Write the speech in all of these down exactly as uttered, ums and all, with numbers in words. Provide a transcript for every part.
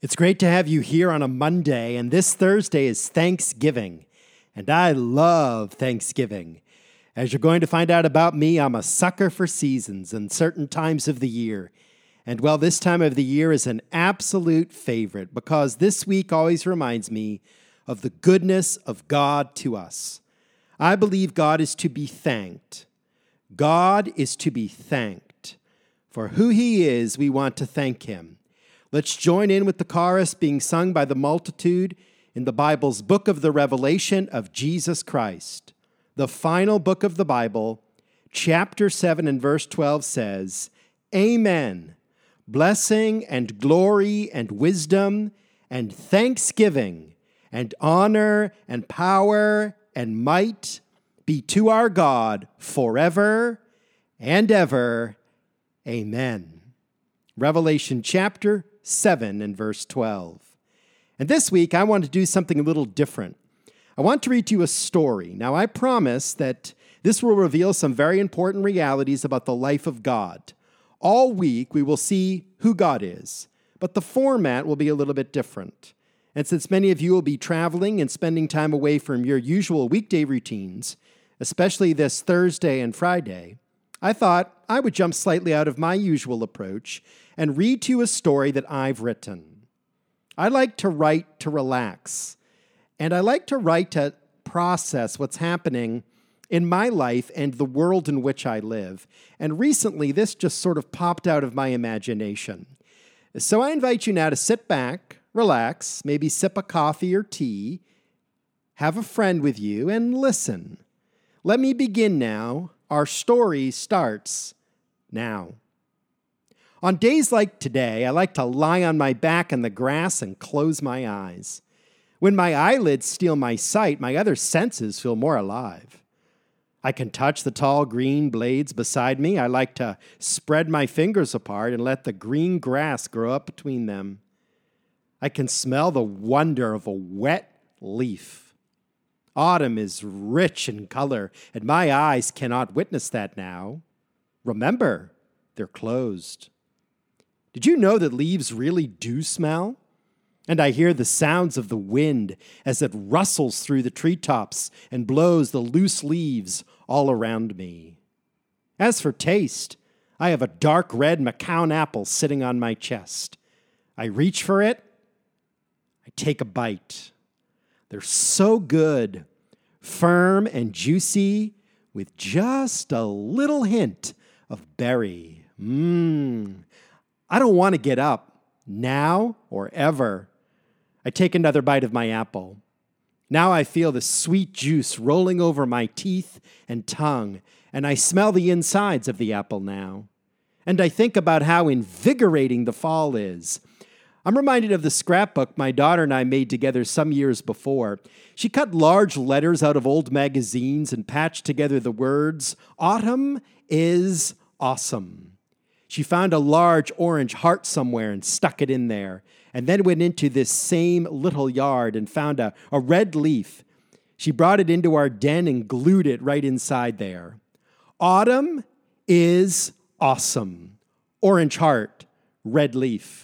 It's great to have you here on a Monday, and this Thursday is Thanksgiving, and I love Thanksgiving. As you're going to find out about me, I'm a sucker for seasons and certain times of the year. And well, this time of the year is an absolute favorite because this week always reminds me of the goodness of God to us. I believe God is to be thanked. God is to be thanked. For who He is, we want to thank Him. Let's join in with the chorus being sung by the multitude in the Bible's book of the Revelation of Jesus Christ. The final book of the Bible, chapter seven and verse twelve says, Amen. Blessing and glory and wisdom and thanksgiving and honor and power and might be to our God forever and ever. Amen. Revelation chapter seven and verse twelve. And this week, I want to do something a little different. I want to read to you a story. Now, I promise that this will reveal some very important realities about the life of God. All week, we will see who God is, but the format will be a little bit different. And since many of you will be traveling and spending time away from your usual weekday routines, especially this Thursday and Friday, I thought I would jump slightly out of my usual approach and read to you a story that I've written. I like to write to relax, and I like to write to process what's happening in my life and the world in which I live. And recently, this just sort of popped out of my imagination. So I invite you now to sit back, relax, maybe sip a coffee or tea, have a friend with you, and listen. Let me begin now. Our story starts now. On days like today, I like to lie on my back in the grass and close my eyes. When my eyelids steal my sight, my other senses feel more alive. I can touch the tall green blades beside me. I like to spread my fingers apart and let the green grass grow up between them. I can smell the wonder of a wet leaf. Autumn is rich in color, and my eyes cannot witness that now. Remember, they're closed. Did you know that leaves really do smell? And I hear the sounds of the wind as it rustles through the treetops and blows the loose leaves all around me. As for taste, I have a dark red Macao apple sitting on my chest. I reach for it. I take a bite. They're so good, firm and juicy, with just a little hint of berry. Mmm. I don't want to get up, now or ever. I take another bite of my apple. Now I feel the sweet juice rolling over my teeth and tongue, and I smell the insides of the apple now. And I think about how invigorating the fall is. I'm reminded of the scrapbook my daughter and I made together some years before. She cut large letters out of old magazines and patched together the words, Autumn is awesome. She found a large orange heart somewhere and stuck it in there, and then went into this same little yard and found a, a red leaf. She brought it into our den and glued it right inside there. Autumn is awesome. Orange heart, red leaf.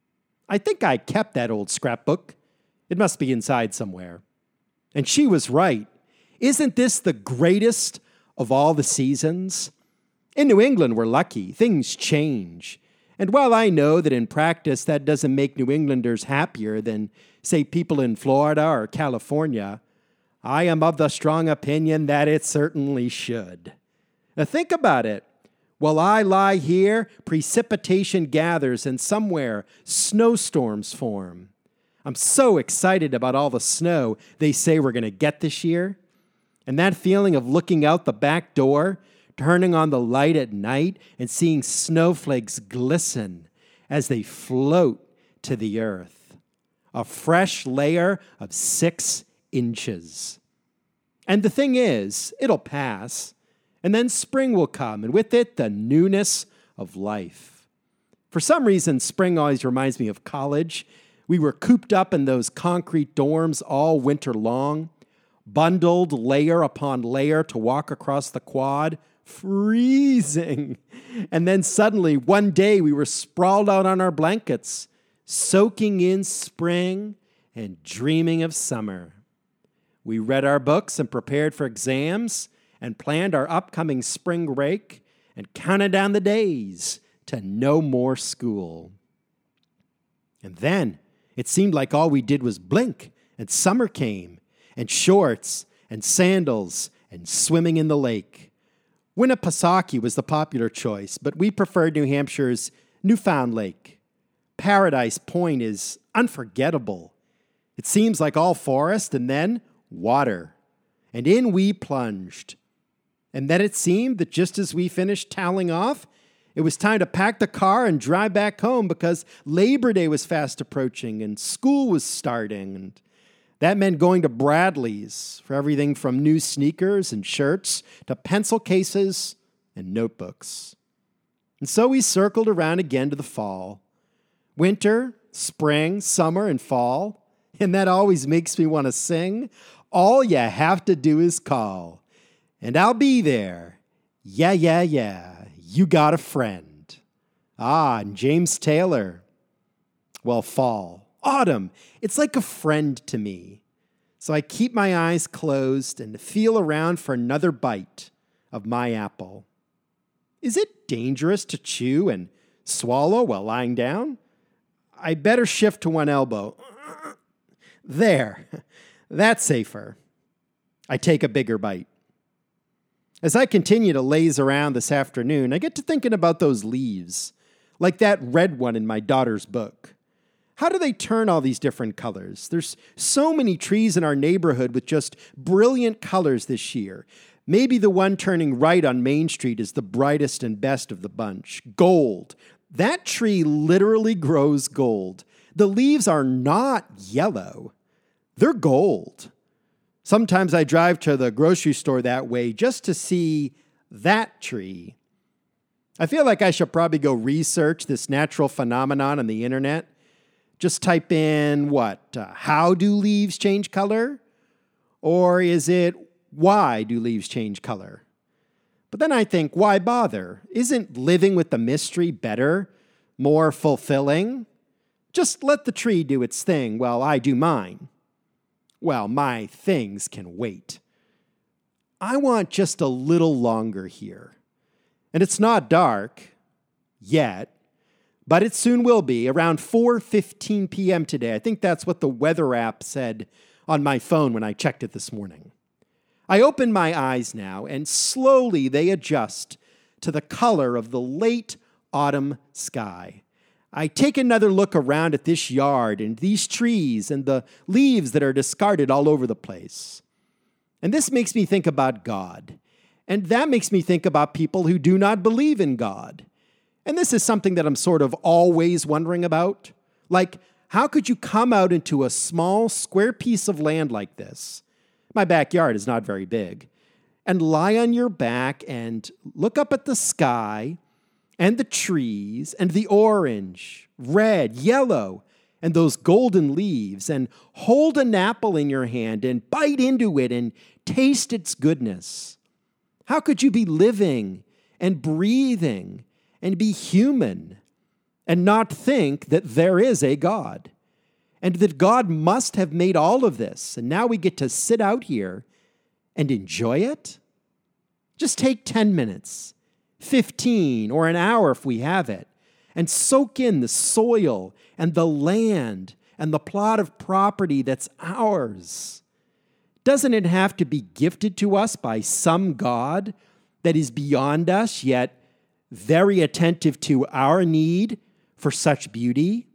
I think I kept that old scrapbook. It must be inside somewhere. And she was right. Isn't this the greatest of all the seasons? In New England, we're lucky. Things change. And while I know that in practice that doesn't make New Englanders happier than, say, people in Florida or California, I am of the strong opinion that it certainly should. Now think about it. While I lie here, precipitation gathers and somewhere snowstorms form. I'm so excited about all the snow they say we're going to get this year. And that feeling of looking out the back door, turning on the light at night and seeing snowflakes glisten as they float to the earth. A fresh layer of six inches. And the thing is, it'll pass, and then spring will come, and with it, the newness of life. For some reason, spring always reminds me of college. We were cooped up in those concrete dorms all winter long, bundled layer upon layer to walk across the quad, freezing. And then suddenly, one day, we were sprawled out on our blankets, soaking in spring and dreaming of summer. We read our books and prepared for exams and planned our upcoming spring break and counted down the days to no more school. And then it seemed like all we did was blink, and summer came, and shorts and sandals and swimming in the lake. Winnipesaukee was the popular choice, but we preferred New Hampshire's Newfound Lake. Paradise Point is unforgettable. It seems like all forest and then water. And in we plunged. And then it seemed that just as we finished toweling off, it was time to pack the car and drive back home because Labor Day was fast approaching and school was starting. And that meant going to Bradley's for everything from new sneakers and shirts to pencil cases and notebooks. And so we circled around again to the fall. Winter, spring, summer, and fall. And that always makes me want to sing. All you have to do is call. And I'll be there. Yeah, yeah, yeah. You got a friend. Ah, and James Taylor. Well, fall, autumn, it's like a friend to me. So I keep my eyes closed and feel around for another bite of my apple. Is it dangerous to chew and swallow while lying down? I better shift to one elbow. There, that's safer. I take a bigger bite. As I continue to laze around this afternoon, I get to thinking about those leaves, like that red one in my daughter's book. How do they turn all these different colors? There's so many trees in our neighborhood with just brilliant colors this year. Maybe the one turning right on Main Street is the brightest and best of the bunch. Gold. That tree literally grows gold. The leaves are not yellow. They're gold. Sometimes I drive to the grocery store that way just to see that tree. I feel like I should probably go research this natural phenomenon on the internet. Just type in, what, uh, how do leaves change color? Or is it, why do leaves change color? But then I think, why bother? Isn't living with the mystery better, more fulfilling? Just let the tree do its thing while I do mine. Well, my things can wait. I want just a little longer here. And it's not dark yet, but it soon will be, around four fifteen p.m. today. I think that's what the weather app said on my phone when I checked it this morning. I open my eyes now, and slowly they adjust to the color of the late autumn sky. I take another look around at this yard and these trees and the leaves that are discarded all over the place. And this makes me think about God. And that makes me think about people who do not believe in God. And this is something that I'm sort of always wondering about. Like, how could you come out into a small square piece of land like this? My backyard is not very big. And lie on your back and look up at the sky and the trees, and the orange, red, yellow, and those golden leaves, and hold an apple in your hand and bite into it and taste its goodness. How could you be living and breathing and be human and not think that there is a God and that God must have made all of this, and now we get to sit out here and enjoy it? Just take ten minutes. fifteen or an hour if we have it, and soak in the soil and the land and the plot of property that's ours. Doesn't it have to be gifted to us by some God that is beyond us, yet very attentive to our need for such beauty?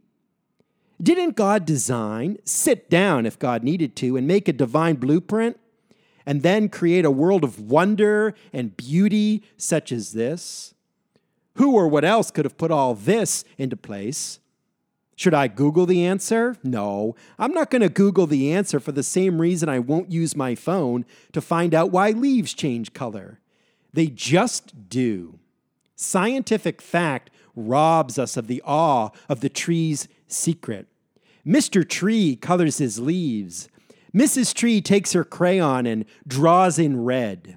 Didn't God design, sit down if God needed to, and make a divine blueprint, and then create a world of wonder and beauty such as this? Who or what else could have put all this into place? Should I Google the answer? No, I'm not going to Google the answer for the same reason I won't use my phone to find out why leaves change color. They just do. Scientific fact robs us of the awe of the tree's secret. Mister Tree colors his leaves. Missus Tree takes her crayon and draws in red.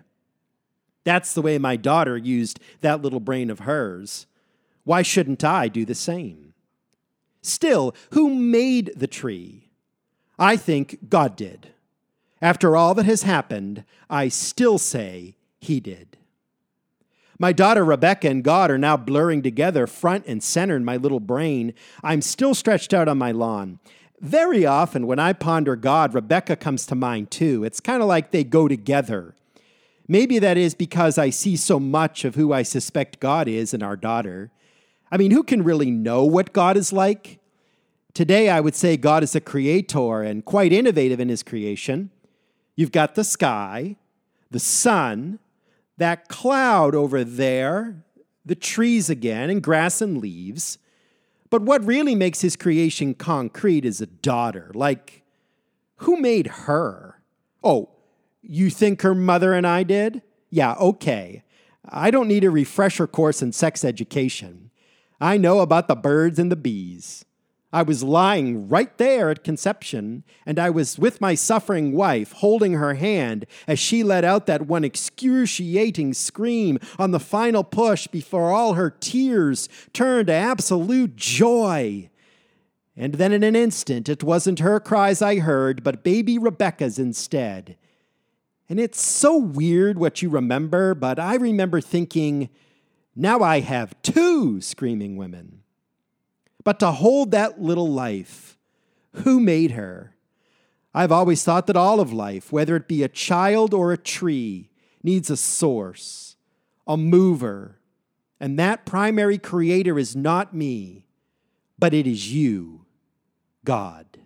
That's the way my daughter used that little brain of hers. Why shouldn't I do the same? Still, who made the tree? I think God did. After all that has happened, I still say he did. My daughter Rebecca and God are now blurring together front and center in my little brain. I'm still stretched out on my lawn. Very often when I ponder God, Rebecca comes to mind too. It's kind of like they go together. Maybe that is because I see so much of who I suspect God is in our daughter. I mean, who can really know what God is like? Today, I would say God is a creator and quite innovative in his creation. You've got the sky, the sun, that cloud over there, the trees again, and grass and leaves. But what really makes his creation concrete is a daughter. Like, who made her? Oh, you think her mother and I did? Yeah, okay. I don't need a refresher course in sex education. I know about the birds and the bees. I was lying right there at conception, and I was with my suffering wife, holding her hand as she let out that one excruciating scream on the final push before all her tears turned to absolute joy. And then in an instant, it wasn't her cries I heard, but baby Rebecca's instead. And it's so weird what you remember, but I remember thinking, now I have two screaming women. But to hold that little life, who made her? I've always thought that all of life, whether it be a child or a tree, needs a source, a mover. And that primary creator is not me, but it is you, God.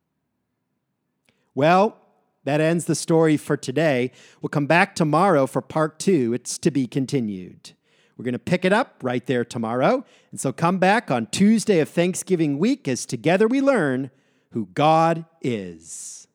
Well, that ends the story for today. We'll come back tomorrow for part two. It's to be continued. We're going to pick it up right there tomorrow. And so come back on Tuesday of Thanksgiving week as together we learn who God is.